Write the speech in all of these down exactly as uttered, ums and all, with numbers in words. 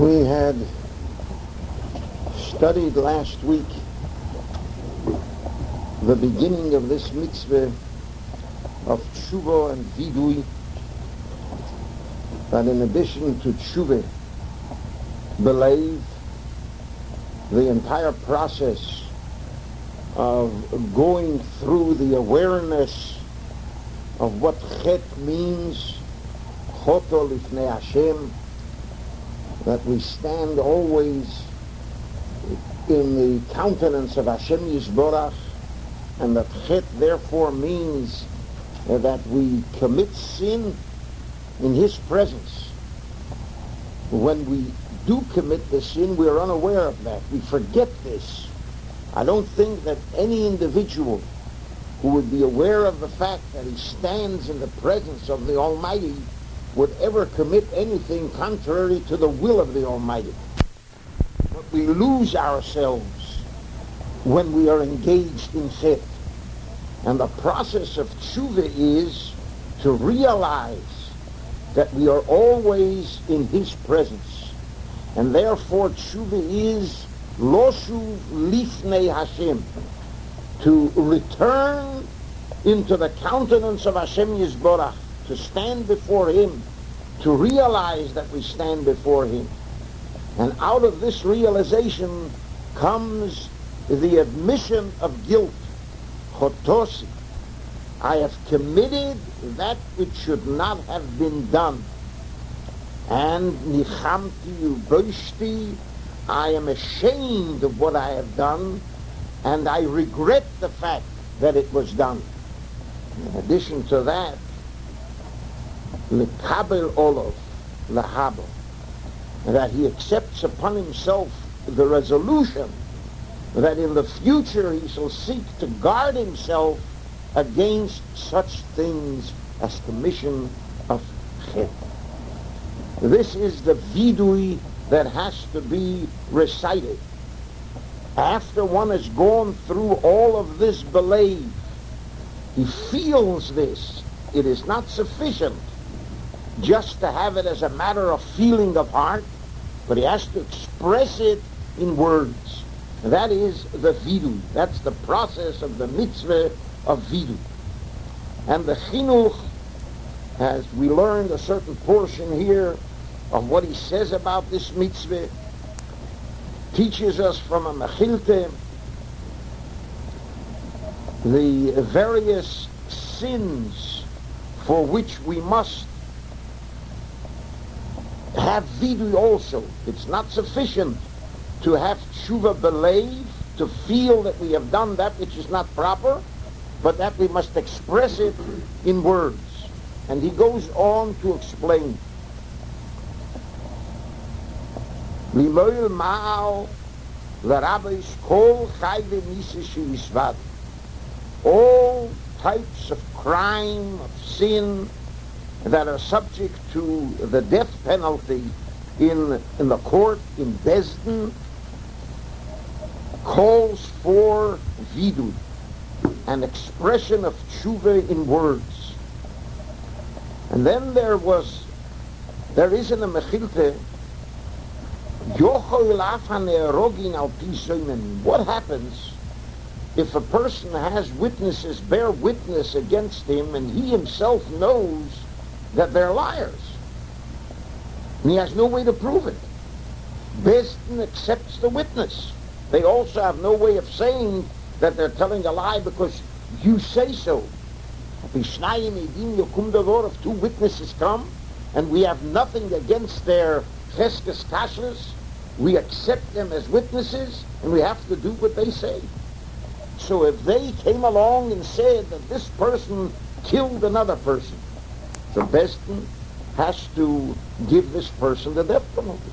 We had studied last week the beginning of this mitzvah of tshuva and vidui, that in addition to tshuva, believe the entire process of going through the awareness of what chet means, choto lifnei Hashem, that we stand always in the countenance of Hashem Yisborach, and that chet therefore means uh, that we commit sin in His presence. When we do commit the sin, we are unaware of that. We forget this. I don't think that any individual who would be aware of the fact that he stands in the presence of the Almighty would ever commit anything contrary to the will of the Almighty. But we lose ourselves when we are engaged in chet. And the process of tshuva is to realize that we are always in His presence. And therefore tshuva is lo shuv lifnei Hashem, to return into the countenance of Hashem Yisborach, to stand before Him, to realize that we stand before Him. And out of this realization comes the admission of guilt. Chotosi, I have committed that which should not have been done. And nichamti uboishti, I am ashamed of what I have done, and I regret the fact that it was done. In addition to that, lekabel olov lahabo, that he accepts upon himself the resolution that in the future he shall seek to guard himself against such things as commission of chet. This is the vidui that has to be recited. After one has gone through all of this belief, he feels this. It is not sufficient just to have it as a matter of feeling of heart, but he has to express it in words. That is the vidui. That's the process of the mitzvah of vidui. And the chinuch, as we learned a certain portion here of what he says about this mitzvah, teaches us from a mechilta the various sins for which we must have vidui also. It's not sufficient to have tshuva believe, to feel that we have done that which is not proper, but that we must express it in words. And he goes on to explain. Limoil ma'al l'rabbis kol chayve mises she'isvad. All types of crime, of sin, that are subject to the death penalty in, in the court, in Bezdin, calls for vidui, an expression of tshuva in words. And then there was, there is in the Mechilta, what happens if a person has witnesses bear witness against him and he himself knows that they're liars? And he has no way to prove it. Bezdin accepts the witness. They also have no way of saying that they're telling a lie because you say so. If two witnesses come and we have nothing against their cheskes kashrus, we accept them as witnesses and we have to do what they say. So if they came along and said that this person killed another person, the Bezdin has to give this person the death penalty.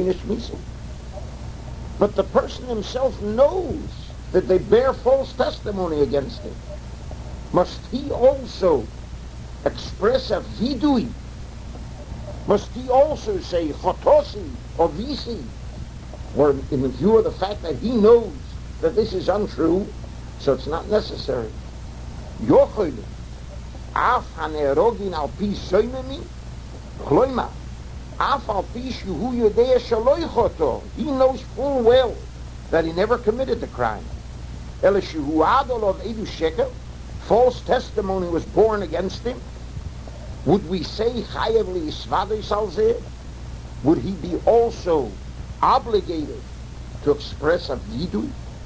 But the person himself knows that they bear false testimony against him. Must he also express a vidui? Must he also say chotosi or visi? Or in view of the fact that he knows that this is untrue, so it's not necessary. Af hanerogin al pi soimemi, kloima, Afal Pishu Hu Yodea Shaloichoto. He knows full well that he never committed the crime. Elishu Hu Adol of Edu Sheker, false testimony was born against him. Would we say Chayev Li'isvadei Salzeh? Would he be also obligated to express a vidui?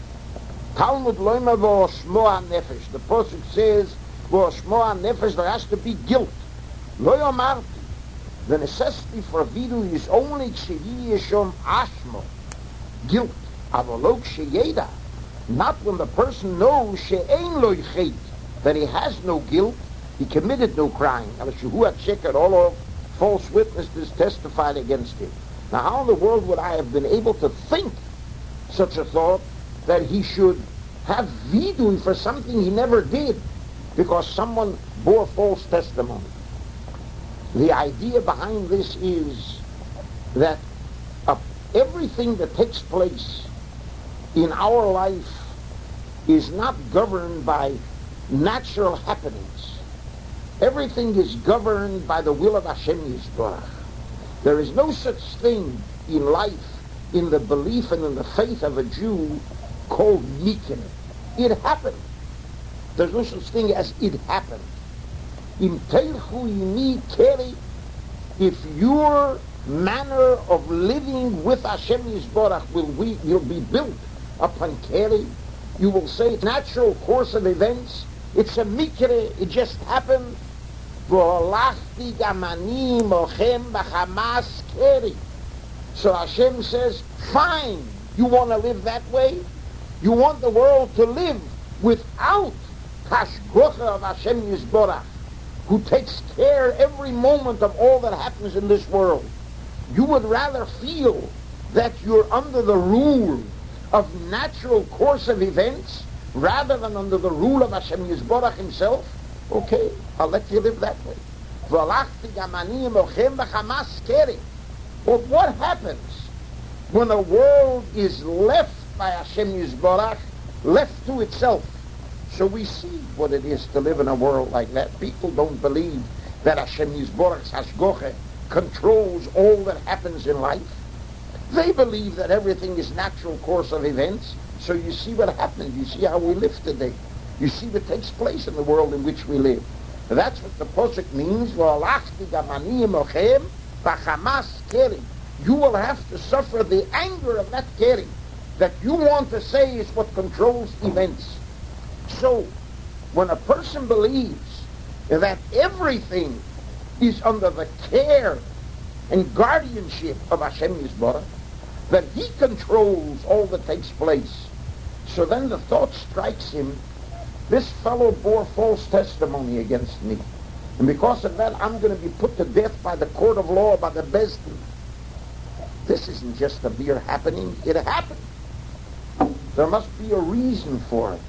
Talmud Loima V'Oshmo HaNefesh. The Pasuk says, V'Oshmo HaNefesh, there has to be guilt. Lo Yomarti. The necessity for vidui is only Kshehi Yeshom Ashmo, guilt. Avolok Sheyeda. Not when the person knows She'ein Lo Ychet, that he has no guilt, he committed no crime. Al-Shuhu HaCheker, all of false witnesses testified against him. Now how in the world would I have been able to think such a thought, that he should have vidui for something he never did because someone bore false testimony? The idea behind this is that uh, everything that takes place in our life is not governed by natural happenings. Everything is governed by the will of Hashem Yisborach. There is no such thing in life, in the belief and in the faith of a Jew, called mikne. It happened. There's no such thing as it happened. Im teilchu yimi keri, if your manner of living with Hashem Yisborach will, we, will be built upon keri, you will say it's natural course of events, it's a mikre, it just happened. V'olachti gamani mochem b'chamas keri. So Hashem says, fine, you want to live that way? You want the world to live without hashgocha of Hashem Yisborach, who takes care every moment of all that happens in this world. You would rather feel that you're under the rule of natural course of events rather than under the rule of Hashem Yisborach himself? Okay, I'll let you live that way. But what happens when a world is left by Hashem Yisborach, left to itself? So we see what it is to live in a world like that. People don't believe that Hashem Yisborach's hashgocha controls all that happens in life. They believe that everything is natural course of events. So you see what happens. You see how we live today. You see what takes place in the world in which we live. That's what the Pasuk means. You will have to suffer the anger of that keri that you want to say is what controls events. So, when a person believes that everything is under the care and guardianship of Hashem Yisborach, that he controls all that takes place, so then the thought strikes him, this fellow bore false testimony against me, and because of that I'm going to be put to death by the court of law, by the Beis Din. This isn't just a mere happening, it happened. There must be a reason for it.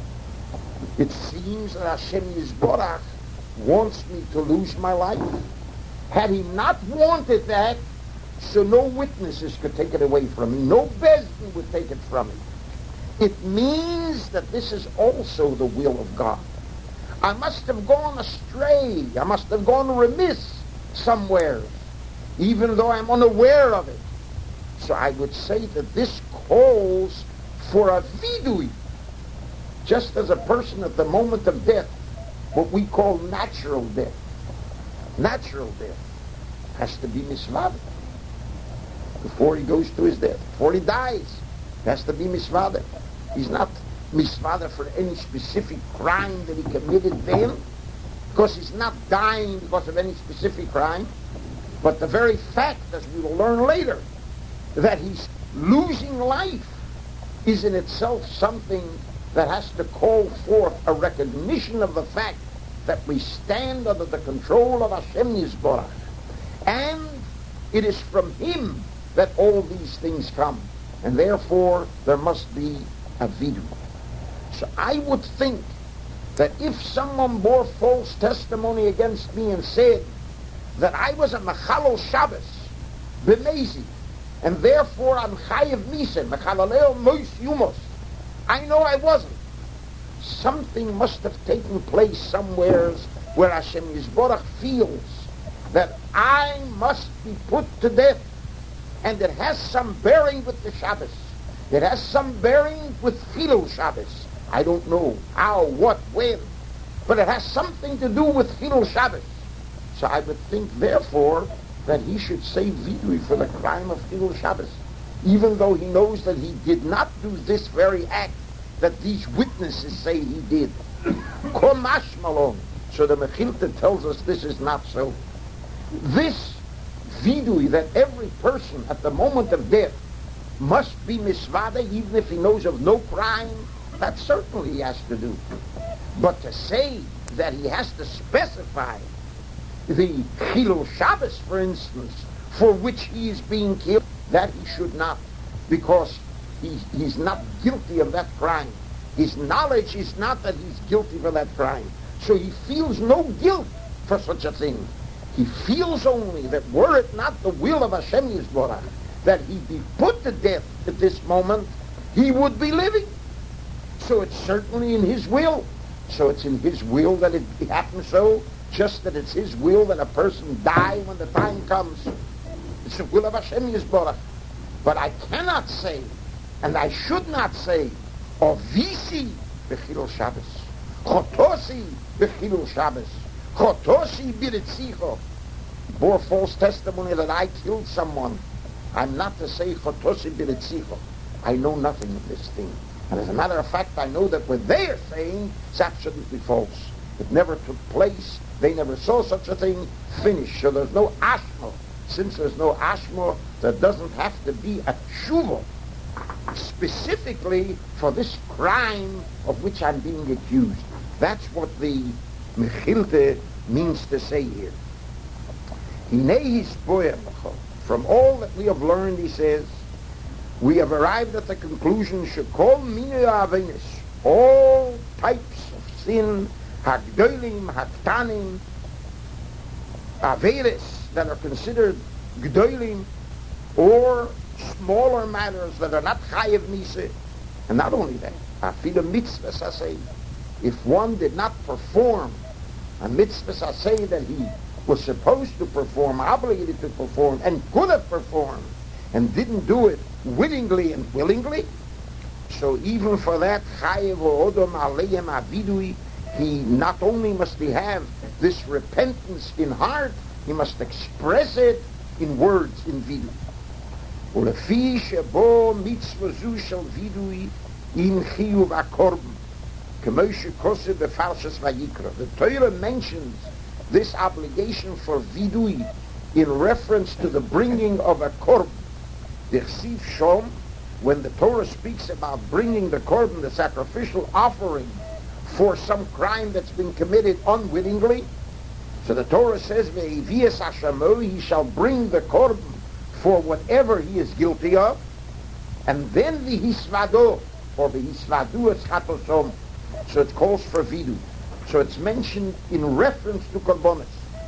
It seems that Hashem Yisborach wants me to lose my life. Had he not wanted that, so no witnesses could take it away from me. No Beis Din would take it from me. It means that this is also the will of God. I must have gone astray. I must have gone remiss somewhere, even though I'm unaware of it. So I would say that this calls for a vidui. Just as a person at the moment of death, what we call natural death, natural death has to be misvada before he goes to his death. Before he dies, he has to be misvada. He's not misvada for any specific crime that he committed then, because he's not dying because of any specific crime, but the very fact, as we will learn later, that he's losing life is in itself something that has to call forth a recognition of the fact that we stand under the control of Hashem Yisborach. And it is from him that all these things come. And therefore, there must be a vidui. So I would think that if someone bore false testimony against me and said that I was a Mechalel Shabbos, b'mezi, and therefore I'm Chayev Misen, Mechalaleo Mois Yumos, I know I wasn't. Something must have taken place somewhere where Hashem Yisborach feels that I must be put to death, and it has some bearing with the Shabbos. It has some bearing with Chilul Shabbos. I don't know how, what, when, but it has something to do with Chilul Shabbos. So I would think, therefore, that he should say vidui for the crime of Chilul Shabbos, even though he knows that he did not do this very act that these witnesses say he did. Komash Malon. So the Mechilta tells us this is not so. This vidui, that every person at the moment of death must be misvada, even if he knows of no crime, that certainly he has to do. But to say that he has to specify the Chilul Shabbos, for instance, for which he is being killed, that he should not, because he, he's not guilty of that crime. His knowledge is not that he's guilty for that crime. So he feels no guilt for such a thing. He feels only that were it not the will of Hashem Yisborach that he be put to death at this moment, he would be living. So it's certainly in his will. So it's in his will that it happens so, just that it's his will that a person die when the time comes. It's the will of Hashem Yisborach. But I cannot say, and I should not say, Ovisi b'chilul Shabbos, Chotosi b'chilul Shabbos, Chotosi b'ritzicho. Bore false testimony that I killed someone. I'm not to say Chotosi b'ritzicho. I know nothing of this thing. And as a matter of fact, I know that what they are saying is absolutely false. It never took place. They never saw such a thing. Finished. So there's no ashma. Since there's no ashma, there doesn't have to be a tshuva specifically for this crime of which I'm being accused. That's what the Mechilta means to say here. From all that we have learned, he says, we have arrived at the conclusion, shekol minei avenis, all types of sin, hagdolim, haktanim, averis that are considered gdolim, or smaller matters that are not chayev nisa. And not only that, afilu mitzvah saseh, if one did not perform a mitzvah saseh that he was supposed to perform, obligated to perform, and could have performed, and didn't do it wittingly and willingly, so even for that, chayev or odom aleim avidui, he not only must he have this repentance in heart, he must express it in words, in vidui. ולפי שבו מצווה זו של וידוי עם חיוב הקורבן, כמו שכוסף בפרשת ויקרא. The Torah mentions this obligation for vidui in reference to the bringing of a korban. D'chsiv shom, when the Torah speaks about bringing the korban, the sacrificial offering, for some crime that's been committed unwittingly, so the Torah says, ve'evias hashamo, he shall bring the korban for whatever he is guilty of, and then the hisvado, or the hisvadu eschatosom, so it calls for vidu. So it's mentioned in reference to korbanos.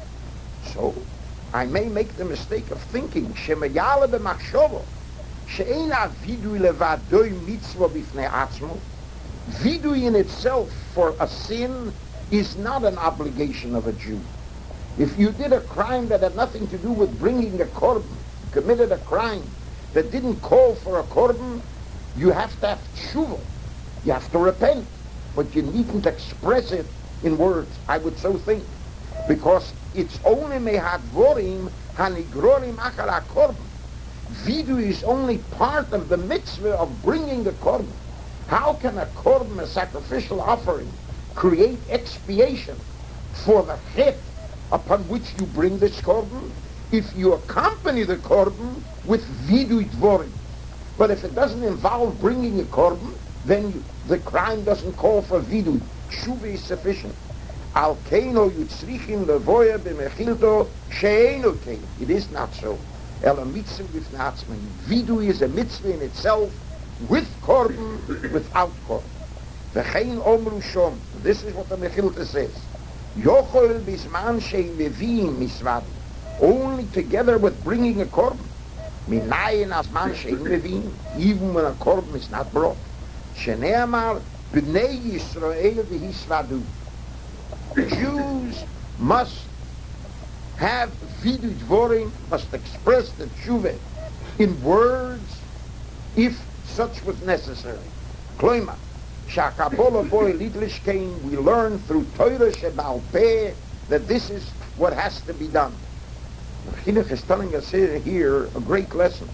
So I may make the mistake of thinking, shemayale b'machshovo, she'ein ha-vidui levadoi mitzvah b'fnei atzmo. Vidui in itself for a sin is not an obligation of a Jew. If you did a crime that had nothing to do with bringing a korban, committed a crime that didn't call for a korban, you have to have tshuva. You have to repent. But you needn't express it in words, I would so think. Because it's only mehadvorim hanigrorim achar ha-korban. Vidu is only part of the mitzvah of bringing the korban. How can a korban, a sacrificial offering, create expiation for the chet upon which you bring this korban? If you accompany the korban with vidui dvorim. But if it doesn't involve bringing a korban, then you, the crime doesn't call for vidui. Tshuva is sufficient. Al keino yutzrichim levoya b'mechilto she'eino kein. It is not so. Ela mitzvah b'fnatzman. Vidui is a mitzvah in itself, with korban, without korban. V'chein omru shom. This is what the Mechilta says. Yochol bisman she'in levim misvad. Only together with bringing a korban. Minayin asman she'in levim. Even when a korban is not brought. Shene'amar b'nei Yisrael v'hisvadu. Jews must have vidu dvorim, must express the tshuva in words if such was necessary. Kloima, shakabola boy lidlish came, we learn through Torah Shebal Peh that this is what has to be done. Chinuch is telling us here a great lesson.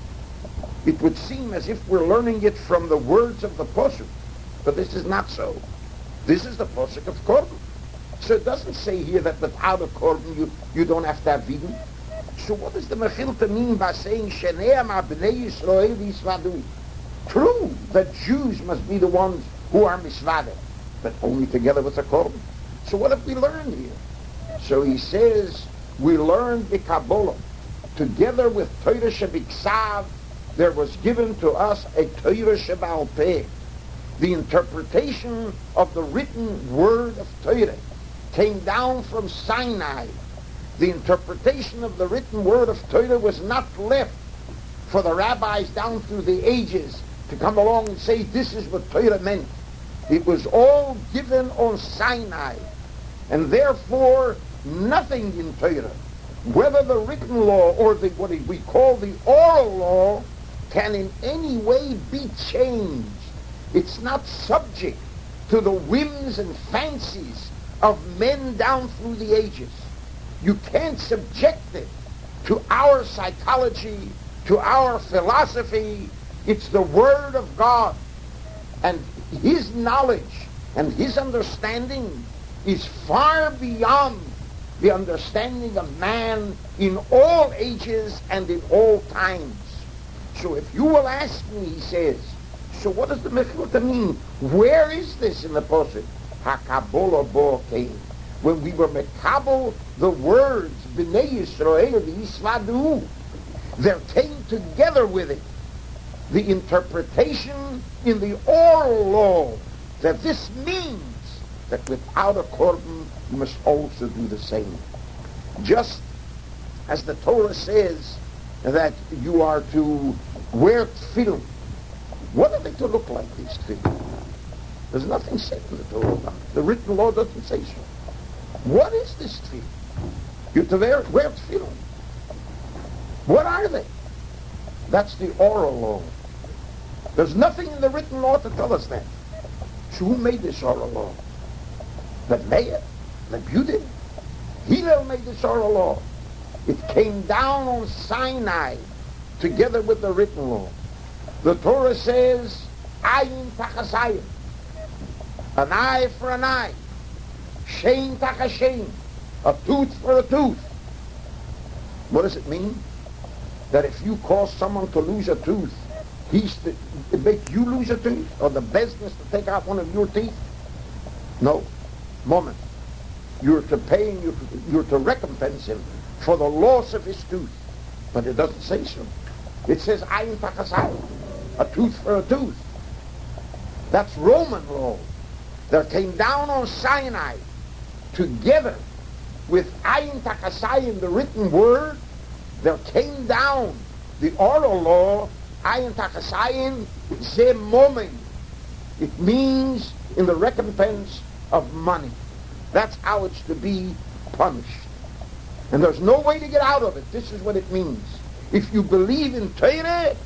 It would seem as if we're learning it from the words of the Pasuk, but this is not so. This is the Pasuk of Korban. So it doesn't say here that without a Korban you, you don't have to have vidui. So what does the Mechilta mean by saying Sheneam Bnei Yisrael Yisvadu? True, that Jews must be the ones who are misvade, but only together with the Korban. So what have we learned here? So he says, we learned the Kabbalah. Together with Torah Shebiksav, there was given to us a Torah Shebal Peh. The interpretation of the written word of Torah came down from Sinai. The interpretation of the written word of Torah was not left for the rabbis down through the ages to come along and say this is what Torah meant. It was all given on Sinai. And therefore, nothing in Torah, whether the written law or the what we call the oral law, can in any way be changed. It's not subject to the whims and fancies of men down through the ages. You can't subject it to our psychology, to our philosophy. It's the Word of God. And His knowledge and His understanding is far beyond the understanding of man in all ages and in all times. So if you will ask me, he says, so what does the Mechilta mean? Where is this in the Pasuk? HaKabolah bo came. When we were mekabel the words, B'nai Yisrael Yisvadu, there came together with it the interpretation in the oral law that this means that without a korban you must also do the same. Just as the Torah says that you are to wear tefillin. What are they to look like, these tefillin? There's nothing said in the Torah about it. The written law doesn't say so. What is this tefillin? You're to wear, wear tefillin. What are they? That's the oral law. There's nothing in the written law to tell us that. So who made this oral law? The Meir, the Budin. Hillel made this oral law. It came down on Sinai together with the written law. The Torah says, Ayin tachasayim, an eye for an eye, shein tachashein, a tooth for a tooth. What does it mean? That if you cause someone to lose a tooth, he's to make you lose a tooth, or the business to take out one of your teeth? No. Moment. You're to pay and you're to, you're to recompense him for the loss of his tooth. But it doesn't say so. It says, Ayin tachasayim, a tooth for a tooth. That's Roman law. There came down on Sinai, together with Ayin tachasayim, the written word, there came down the oral law, Ayin tachasayim, ze momen. It means in the recompense of money. That's how it's to be punished. And there's no way to get out of it. This is what it means. If you believe in Torah,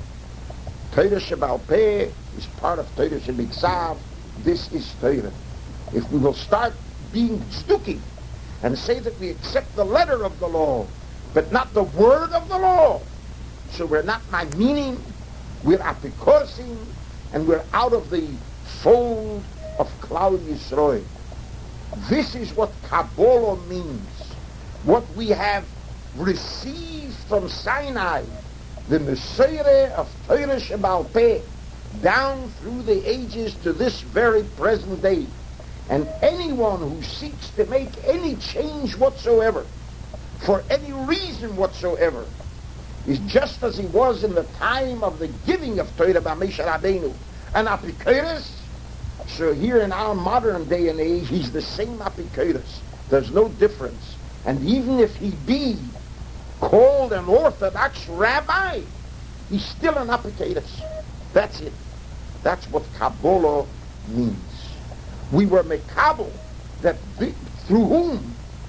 Torah Shebal Peh is part of Torah Shebiksav. This is Torah. If we will start being stuki and say that we accept the letter of the law, but not the word of the law, so we're not my meaning, we're apikosim, and we're out of the fold of Klal Yisrael. This is what Kabbalah means. What we have received from Sinai, the Messiah of Torah Shebal Peh, down through the ages to this very present day. And anyone who seeks to make any change whatsoever, for any reason whatsoever, is just as he was in the time of the giving of Torah by Moshe Rabbeinu, an apikoros. So here in our modern day and age, he's the same apikoros. There's no difference. And even if he be called an Orthodox rabbi, he's still an apikoros. That's it. That's what Kabbalah means. We were mekabel, that through whom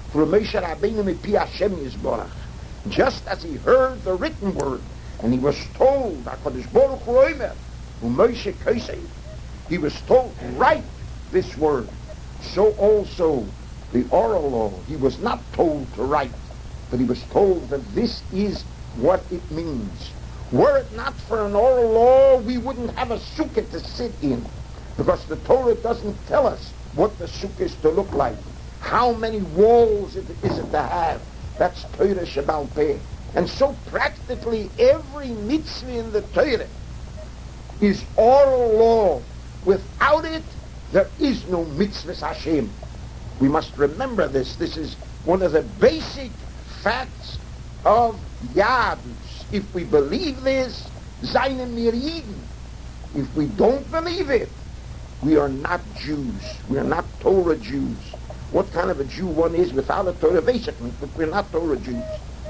through Moshe Rabbeinu mipi Hashem Yisborach. Just as he heard the written word, and he was told, HaKadosh Baruch Hu Omer, Moshe Kosei, he was told, write this word. So also the oral law, he was not told to write, but he was told that this is what it means. Were it not for an oral law, we wouldn't have a sukkah to sit in, because the Torah doesn't tell us what the sukkah is to look like. How many walls it, is it to have? That's Torah Shebal Peh. And so practically every mitzvah in the Torah is oral law. Without it, there is no mitzvah Hashem. We must remember this. This is one of the basic facts of Yadus. If we believe this, Zainen mir Yidden. If we don't believe it, we are not Jews. We are not Torah Jews. What kind of a Jew one is without a Torah, basically, but we're not Torah Jews.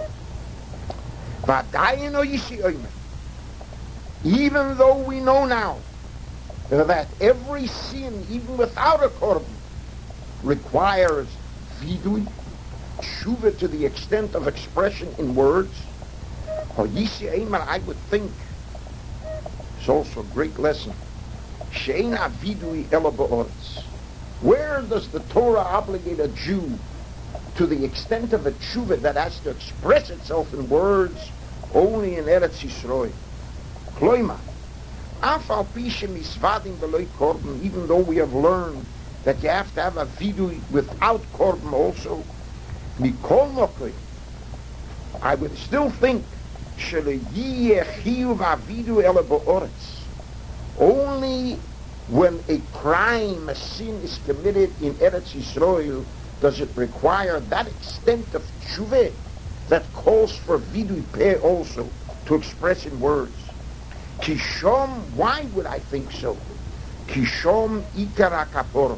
Even though we know now that every sin, even without a korban, requires vidui, tshuva to the extent of expression in words, I would think, it's also a great lesson, she'ena vidui ela ba'oretz. Where does the Torah obligate a Jew to the extent of a tshuva that has to express itself in words? Only in Eretz Yisrael. Kloima, afal pishe misvadim beloy korban, even though we have learned that you have to have a vidui without korban also, mikol nokoi, I would still think shele yiyeh chiyuv avidu ela ba'oretz. Only when a crime, a sin is committed in Eretz Yisrael, does it require that extent of tshuva that calls for vidui peh also, to express in words. Kishom, why would I think so? Kishom ikar hakapor,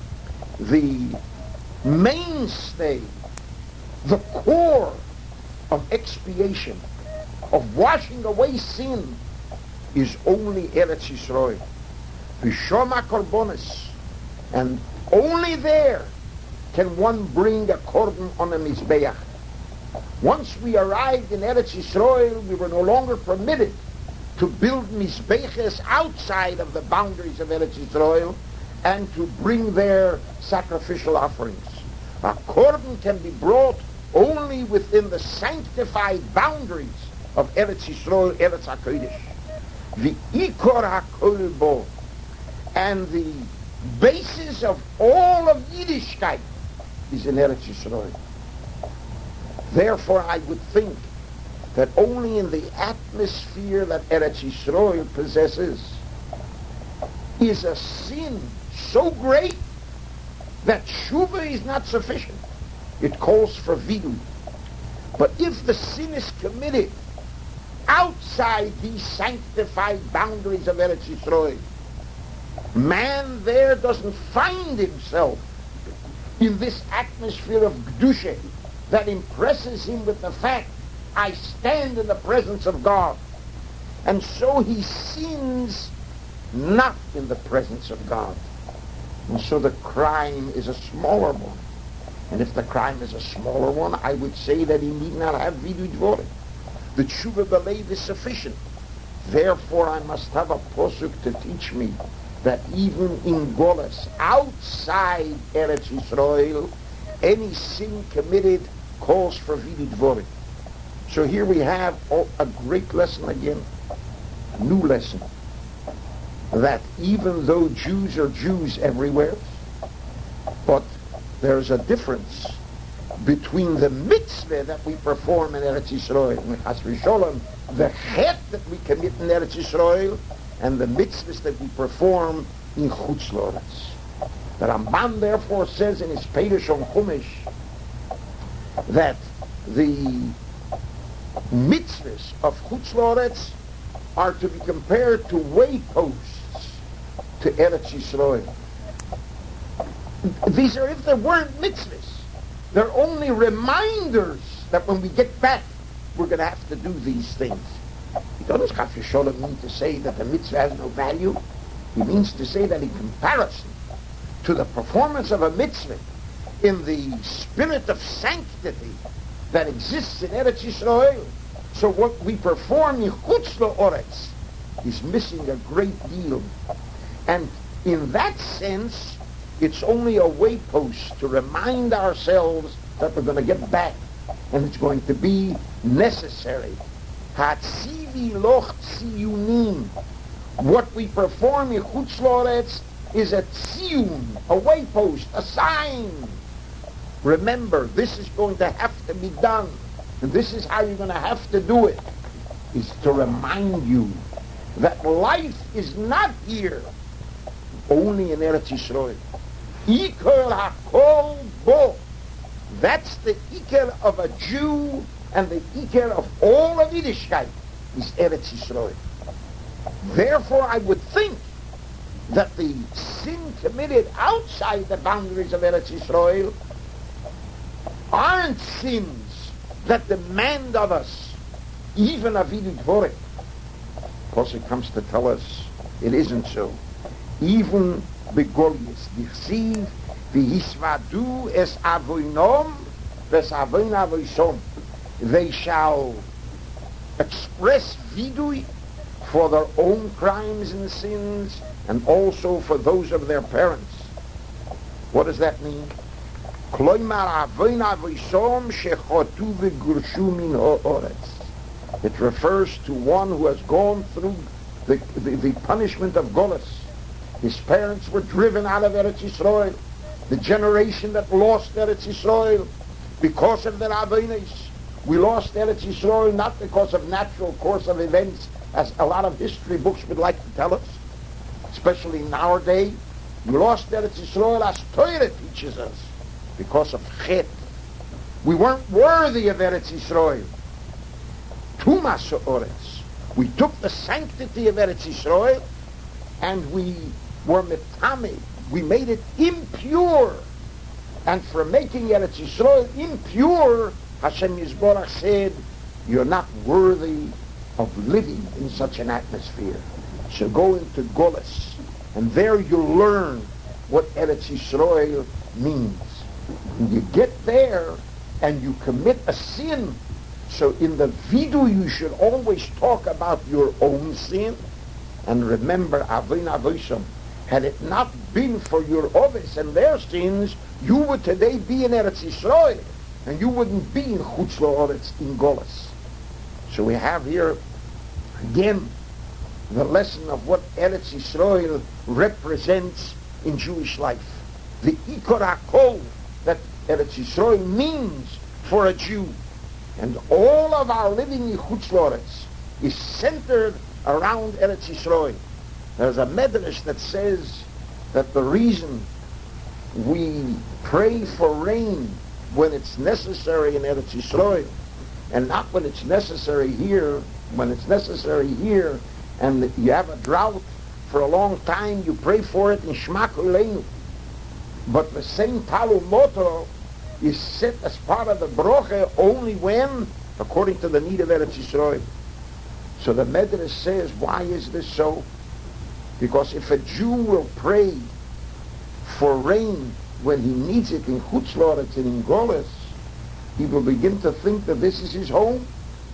the mainstay, the core of expiation, of washing away sin, is only Eretz Yisrael. Bishoma korbonis, and only there can one bring a korban on a mizbeach. Once we arrived in Eretz Yisrael, we were no longer permitted to build mizbeches outside of the boundaries of Eretz Yisrael and to bring their sacrificial offerings. A korban can be brought only within the sanctified boundaries of Eretz Yisrael, Eretz HaKodesh. The ikor hakol bo, and the basis of all of Yiddishkeit is in Eretz Yisrael. Therefore, I would think that only in the atmosphere that Eretz Yisrael possesses is a sin so great that tshuva is not sufficient. It calls for vidui. But if the sin is committed outside these sanctified boundaries of Eretz Yisrael, man there doesn't find himself in this atmosphere of Kedusha that impresses him with the fact, I stand in the presence of God. And so he sins not in the presence of God. And so the crime is a smaller one. And if the crime is a smaller one, I would say that he need not have vidui dvorim. The tshuva belev is sufficient. Therefore, I must have a posuk to teach me that even in Golas, outside Eretz Yisrael, any sin committed calls for vidui dvorim. So here we have a great lesson again, a new lesson, that even though Jews are Jews everywhere, but there's a difference between the mitzvah that we perform in Eretz Yisrael, the chet that we commit in Eretz Yisrael, and the mitzvahs that we perform in Chutz Loretz. The Ramban therefore says in his Perush on Chumash that the mitzvahs of Chutz Loretz are to be compared to wayposts to Eretz Yisrael. These are, if there weren't mitzvahs, they're only reminders that when we get back, we're going to have to do these things. He doesn't Chas v'Sholem mean to say that the mitzvah has no value. He means to say that in comparison to the performance of a mitzvah, in the spirit of sanctity that exists in Eretz Yisrael. So what we perform in Chutz La'oretz is missing a great deal. And in that sense, it's only a waypost to remind ourselves that we're going to get back, and it's going to be necessary. Hatzivi loch tziyunim. What we perform in Chutz La'oretz is a tziyun, a waypost, a sign. Remember, this is going to have to be done, and this is how you're going to have to do it, is to remind you that life is not here only in Eretz Yisrael. Iker hakol bo. That's the Iker of a Jew, and the Iker of all of Yiddishkeit is Eretz Yisrael. Therefore, I would think that the sin committed outside the boundaries of Eretz Yisrael aren't sins that demand of us even avidu dvorim. Pasuk comes to tell us it isn't so. Even begolius dichsiv v'hisvadu es avoinom ves avoin avoisom. They shall express vidui for their own crimes and sins, and also for those of their parents. What does that mean? It refers to one who has gone through the, the, the punishment of Golus. His parents were driven out of Eretz Yisrael. The generation that lost Eretz Yisrael because of their Aveinos. We lost Eretz Yisrael not because of natural course of events, as a lot of history books would like to tell us, especially in our day. We lost Eretz Yisrael as Torah teaches us, because of Chet. We weren't worthy of Eretz Yisrael. Tumas Ha'oretz. We took the sanctity of Eretz Yisrael and we were metame. We made it impure. And for making Eretz Yisrael impure, Hashem Yisborach said, you're not worthy of living in such an atmosphere. So go into Golus, and there you'll learn what Eretz Yisrael means. And you get there, and you commit a sin. So in the vidu, you should always talk about your own sin. And remember, Avin Avosham, had it not been for your ovis and their sins, you would today be in Eretz Yisrael, and you wouldn't be in Chutz La'oretz, in Golus. So we have here, again, the lesson of what Eretz Yisrael represents in Jewish life. The Ikor HaKol that Eretz Yisrael means for a Jew. And all of our living in Chutz La'oretz is centered around Eretz Yisrael. There's a medrash that says that the reason we pray for rain when it's necessary in Eretz Yisrael, and not when it's necessary here, when it's necessary here, and you have a drought for a long time, you pray for it in Shema Kuleinu. But the same Talmud motto is set as part of the broche only when, according to the need of Eretz Yisrael. So the Medrash says, why is this so? Because if a Jew will pray for rain when he needs it in Chutz La'oretz and in Golus, he will begin to think that this is his home.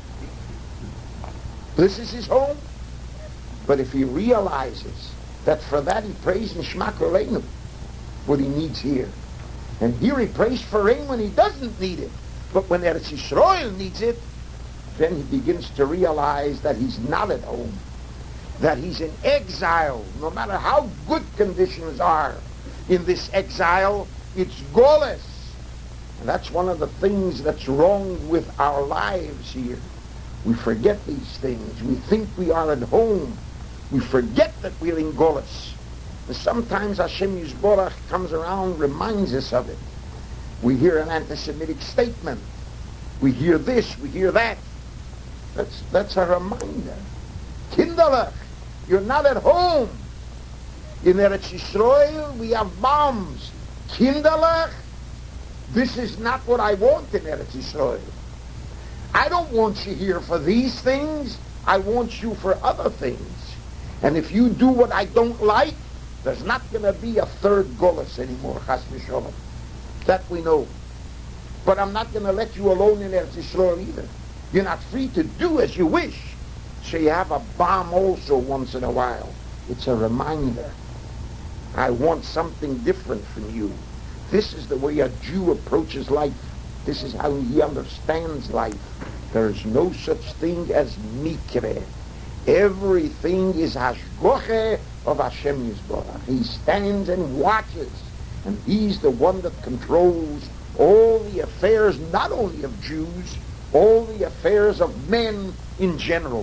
This is his home. But if he realizes that for that he prays in Shema Kuleinu, what he needs here, and here he prays for rain when he doesn't need it, but when Eretz Yisrael needs it, then he begins to realize that he's not at home, that he's in exile. No matter how good conditions are in this exile, it's Golus. And that's one of the things that's wrong with our lives here. We forget these things. We think we are at home. We forget that we're in Golus. And sometimes Hashem Yisborach comes around, reminds us of it. We hear an anti-Semitic statement. We hear this, we hear that. That's, that's a reminder. Kinderlach, you're not at home. In Eretz Yisrael, we have bombs. Kinderlach, this is not what I want in Eretz Yisrael. I don't want you here for these things. I want you for other things. And if you do what I don't like, there's not going to be a third Golus anymore, Chas v'Sholom. That we know. But I'm not going to let you alone in Eretz Yisrael either. You're not free to do as you wish. So you have a bomb also once in a while. It's a reminder. I want something different from you. This is the way a Jew approaches life. This is how he understands life. There is no such thing as mikre. Everything is hashgoche of Hashem Yisborach. He stands and watches. And he's the one that controls all the affairs, not only of Jews, all the affairs of men in general.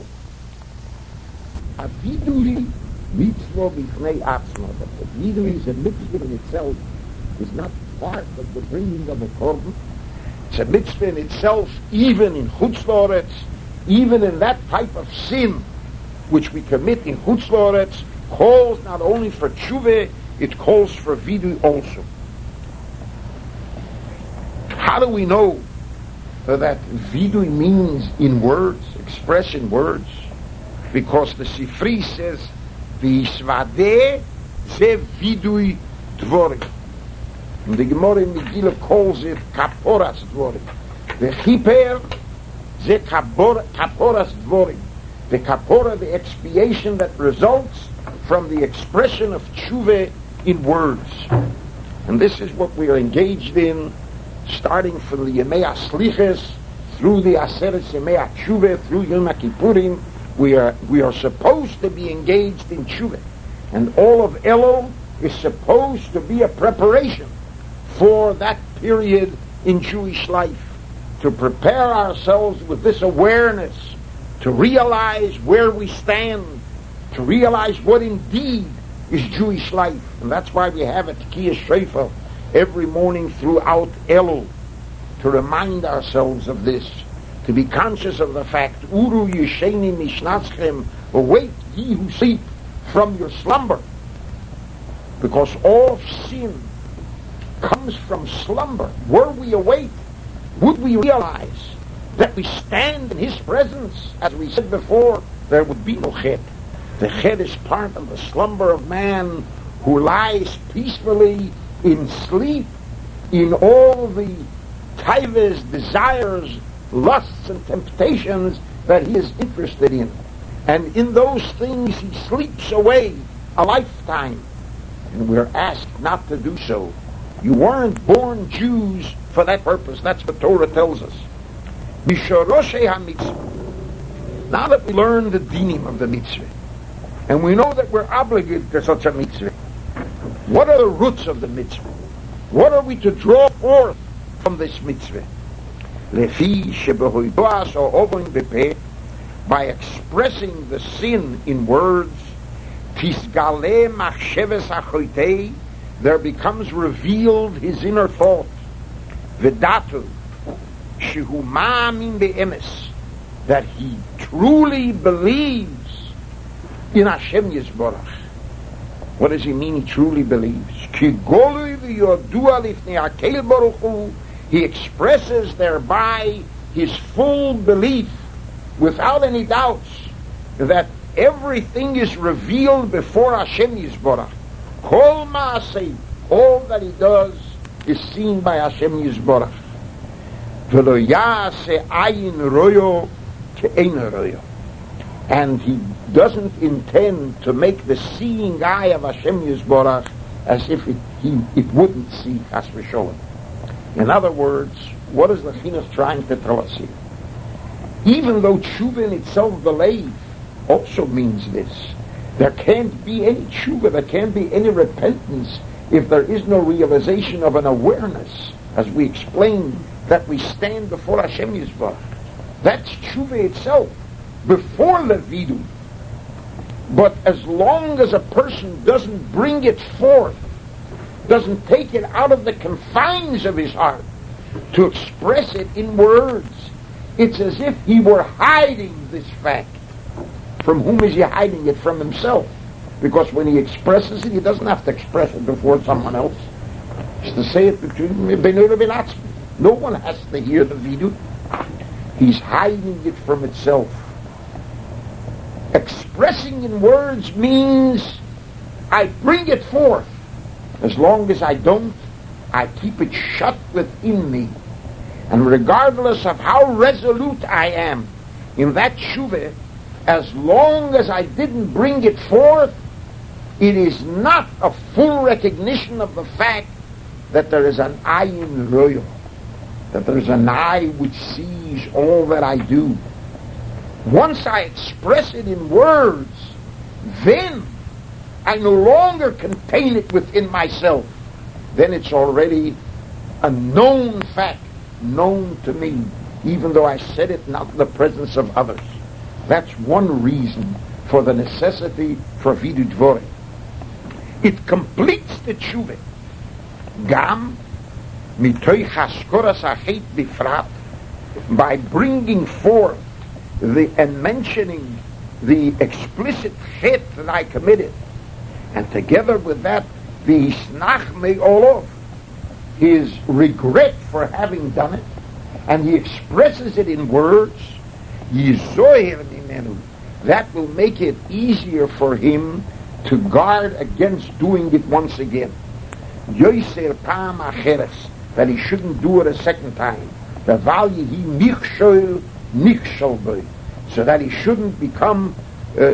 A vidui mitzvah b'fnei atzma. But the vidui is a mitzvah in itself, is not part of the bringing of a korban. It's a mitzvah in itself, even in Chutz La'aretz, even in that type of sin which we commit in Chutz La'aretz, calls not only for tshuva, it calls for vidui also. How do we know that vidui means in words, express in words? Because the Sifri says, V'yisvadeh ze vidui dvorim. And the Gemara in Megillah calls it kaporas dvorim. The chiper ze kaporas dvorim. The kapora, the expiation that results from the expression of tshuva in words. And this is what we are engaged in, starting from the Yemei HaSliches, through the Aseret Yemei HaTshuva, through Yom HaKippurim. We are, we are supposed to be engaged in tshuva. And all of Elul is supposed to be a preparation for that period in Jewish life. To prepare ourselves with this awareness, to realize where we stand, to realize what indeed is Jewish life. And that's why we have a Tekiyah Shofar every morning throughout Elul, to remind ourselves of this, to be conscious of the fact, Uru Yisheni Mishnatzchem, awake ye who sleep from your slumber. Because all of sin comes from slumber. Were we awake, would we realize that we stand in His presence? As we said before, there would be no chet. The chet is part of the slumber of man who lies peacefully in sleep, in all the taivas, desires, lusts and temptations that he is interested in. And in those things he sleeps away a lifetime. And we're asked not to do so. You weren't born Jews for that purpose. That's what Torah tells us. Mishoroshei HaMitzvah. Now that we learn the dinim of the mitzvah, and we know that we're obligated to such a mitzvah, what are the roots of the mitzvah? What are we to draw forth from this mitzvah? Lefi shebehoidoas or ovon bepeh, by expressing the sin in words, tisgale machsheves hachoitei, there becomes revealed his inner thought. Vedatu shehu ma'amin be'emes, that he truly believes in Hashem Yisborach. What does he mean he truly believes? He expresses thereby his full belief, without any doubts, that everything is revealed before Hashem Yisborach. Kol ma'aseh, all that he does is seen by Hashem Yisborach. V'lo ya'aseh ayin royo ke'ein royo. And he doesn't intend to make the seeing eye of Hashem Yisborach as if it, he, it wouldn't see Chas v'sholem. In other words, what is the Chinuch trying to tell us here? Even though tshuva in itself, believe, also means this. There can't be any tshuva, there can't be any repentance if there is no realization of an awareness, as we explained, that we stand before Hashem Yisborach. That's tshuva itself, before levidu. But as long as a person doesn't bring it forth, doesn't take it out of the confines of his heart to express it in words, it's as if he were hiding this fact. From whom is he hiding it? From himself. Because when he expresses it, he doesn't have to express it before someone else. It's to say it between no one has to hear the vidui. He's hiding it from itself. Expressing in words means I bring it forth. As long as I don't, I keep it shut within me. And regardless of how resolute I am in that tshuva, as long as I didn't bring it forth, it is not a full recognition of the fact that there is an ayin royo, that there is an eye which sees all that I do. Once I express it in words, then I no longer contain it within myself. Then it's already a known fact, known to me, even though I said it not in the presence of others. That's one reason for the necessity for Vidu Dvorei. It completes the tshuva. Gam mitoich haskoras hachet bifrat, by bringing forth the and mentioning the explicit chet that I committed, and together with that the hisnach me olov, his regret for having done it, and he expresses it in words. Yizoher mimenu, that will make it easier for him to guard against doing it once again. Yoser pam acheres, that he shouldn't do it a second time. The value he nichshol nichshol boy, so that he shouldn't become uh,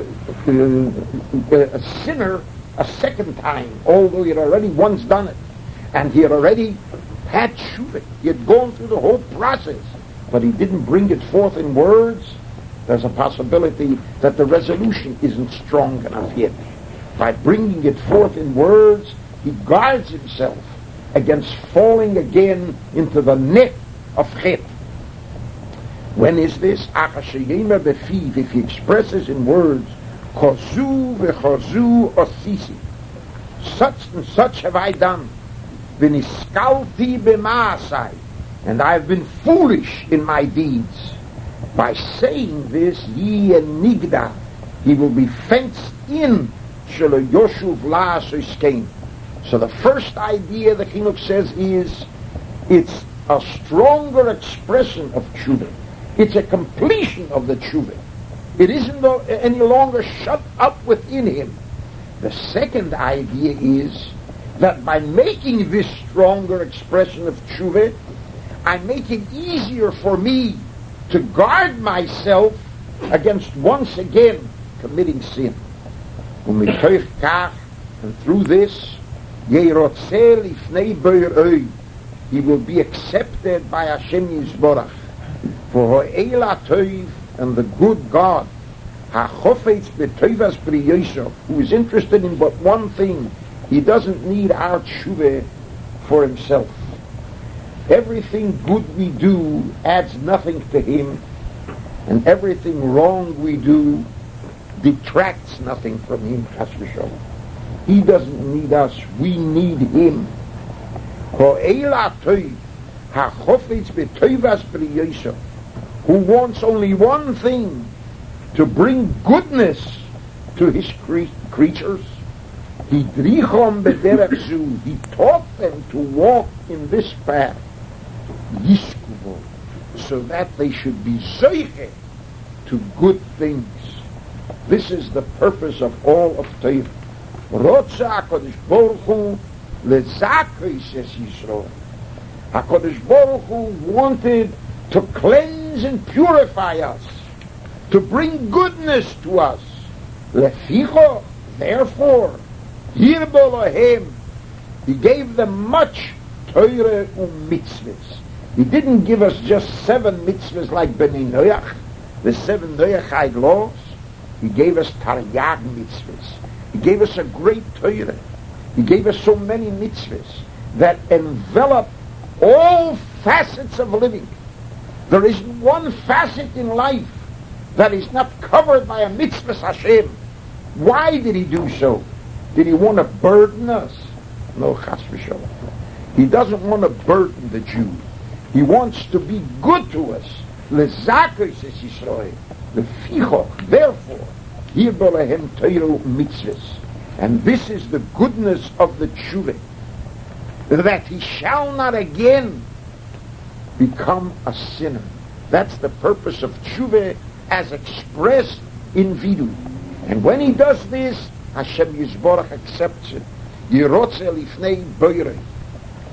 uh, a sinner a second time, although he had already once done it, and he had already had tshuva. He had gone through the whole process, but he didn't bring it forth in words. There's a possibility that the resolution isn't strong enough yet. By bringing it forth in words, he guards himself against falling again into the net of chet. When is this? If he expresses in words, chozu v'chozu osisi, such and such have I done, v'niskalti b'maasai, and I have been foolish in my deeds. By saying this, ye and nigda, he will be fenced in. So the first idea the Chinuch says is, it's a stronger expression of tshuva. It's a completion of the tshuva. It isn't any longer shut up within him. The second idea is that by making this stronger expression of tshuva, I make it easier for me to guard myself against once again committing sin. And through this, he will be accepted by Hashem Yisborach. For and the good God, who is interested in but one thing, he doesn't need our tshuva for himself. Everything good we do adds nothing to him, and everything wrong we do detracts nothing from him. He doesn't need us, we need him. Who wants only one thing, to bring goodness to his cre- creatures. He taught them to walk in this path, so that they should be zeiche to good things. This is the purpose of all of Torah. Rotza HaKadosh Baruch Hu lezakos es Yisrael. HaKadosh Baruch Hu wanted to cleanse and purify us, to bring goodness to us. Leficho, therefore, Hirbo Lahem, he gave them much Torah and mitzvahs. He didn't give us just seven mitzvahs like Bnei Noach, the seven Noachide laws. He gave us Taryag mitzvahs. He gave us a great Torah. He gave us so many mitzvahs that envelop all facets of living. There isn't one facet in life that is not covered by a mitzvah Hashem. Why did he do so? Did he want to burden us? No, chas v'shalom. He doesn't want to burden the Jew. He wants to be good to us. Lezakos es Yisrael. Leficho, therefore, hirbo lahem Torah mitzvahs. And this is the goodness of the tshuva, that he shall not again become a sinner. That's the purpose of tshuva as expressed in Vidu. And when he does this, Hashem Yisborach accepts it. Yirotze lifnei boirei.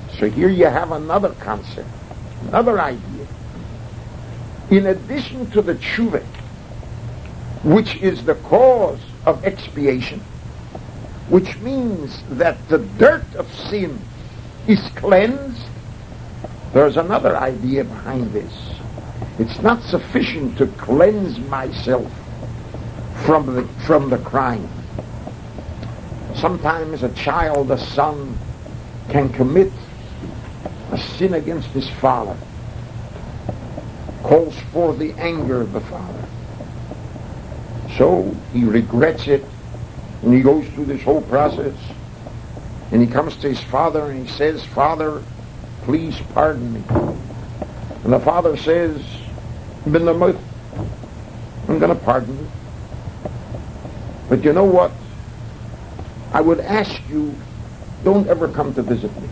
So here you have another concept, another idea. In addition to the tshuva, which is the cause of expiation, which means that the dirt of sin is cleansed, there's another idea behind this. It's not sufficient to cleanse myself from the, from the crime. Sometimes a child, a son, can commit a sin against his father, calls for the anger of the father. So he regrets it, and he goes through this whole process, and he comes to his father and he says, "Father, please pardon me." And the father says, "I'm going to pardon you. But you know what? I would ask you, don't ever come to visit me."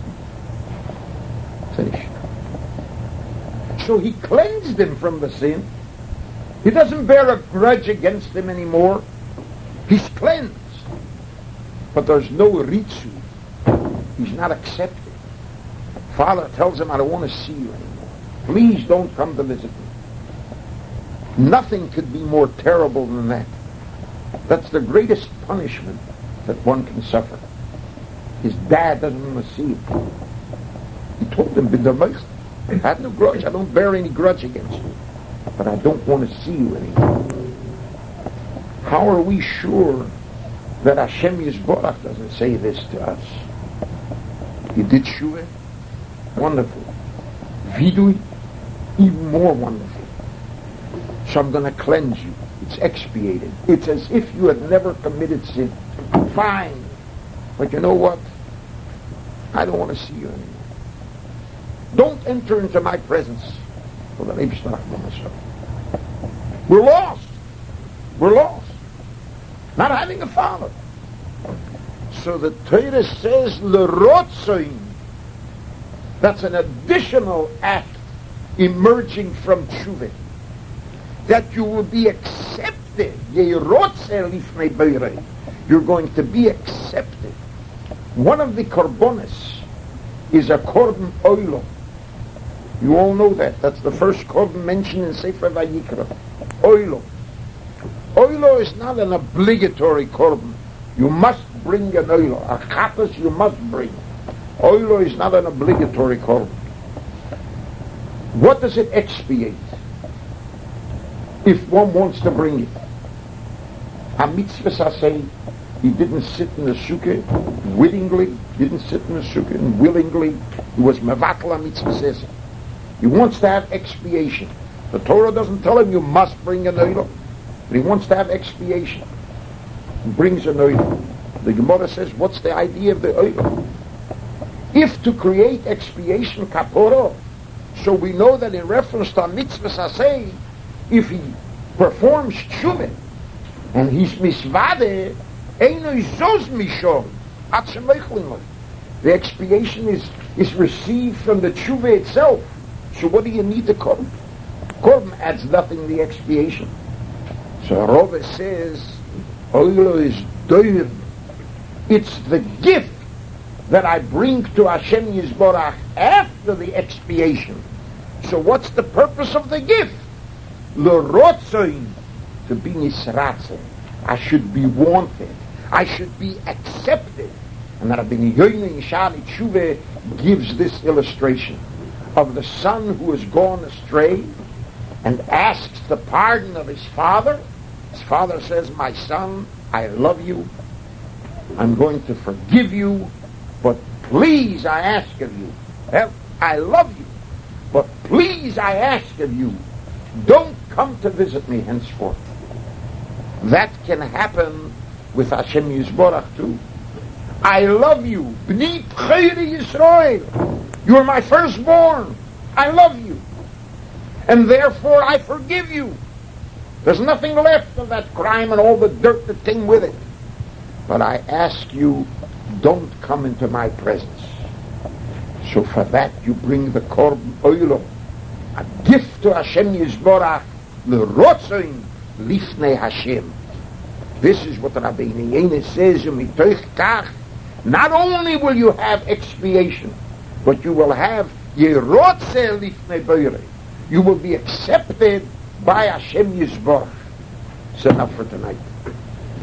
Finish. So he cleansed him from the sin. He doesn't bear a grudge against him anymore. He's cleansed. But there's no ritzu. He's not accepted. Father tells him, "I don't want to see you anymore. Please don't come to visit me." Nothing could be more terrible than that. That's the greatest punishment that one can suffer. His dad doesn't want to see him. He told him, "I have no grudge. I don't bear any grudge against you. But I don't want to see you anymore." How are we sure that Hashem Yisborach doesn't say this to us? You did Shuvah? Wonderful. Vidui? Even more wonderful. So I'm going to cleanse you. It's expiated. It's as if you had never committed sin. Fine. But you know what? I don't want to see you anymore. Don't enter into my presence. We're lost. We're lost. Not having a father. So the Torah says, L'rotzoin. That's an additional act emerging from tshuva. That you will be accepted. You're going to be accepted. One of the korbanos is a korban oilo. You all know that. That's the first korban mentioned in Sefer Vayikra. Oilo. Oilo is not an obligatory korban. You must bring an oilo. A chatas you must bring. Oilo is not an obligatory korban. What does it expiate? If one wants to bring it. A mitzvah saseh, he didn't sit in the sukkah willingly, didn't sit in the sukkah and willingly. He was mevatel a mitzvah saseh. He wants to have expiation. The Torah doesn't tell him you must bring an oilo, but he wants to have expiation. He brings an oilo. The Gemara says, what's the idea of the oilo? If to create expiation kaporo, so we know that in reference to a mitzvah saseh, if he performs tshuva and he's misvade, eino zos mishom atzemechlin. The expiation is is received from the tshuva itself. So what do you need to korban? Korban adds nothing to the expiation. So Rova says, oilo is doir. It's the gift that I bring to Hashem Yisborach after the expiation. So what's the purpose of the gift? L'rotzoin, to be nisratze. I should be wanted. I should be accepted. And Rabbi Yoina Yishani Tshuva gives this illustration of the son who has gone astray and asks the pardon of his father. His father says, "My son, I love you. I'm going to forgive you, but please I ask of you, well, I love you, but please I ask of you, don't come to visit me henceforth." That can happen with Hashem Yisborach too. I love you. B'ni B'cheri Yisrael. You are my firstborn. I love you. And therefore I forgive you. There's nothing left of that crime and all the dirt that came with it. But I ask you, don't come into my presence. So for that you bring the korban oilo, a gift to Hashem Yisborach, l'rotzoin lifnei Hashem. This is what Rabbi Yoina says, mitoich kach, not only will you have expiation, but you will have Yerotze Lifnei Boirei. You will be accepted by Hashem Yisborach. It's enough for tonight.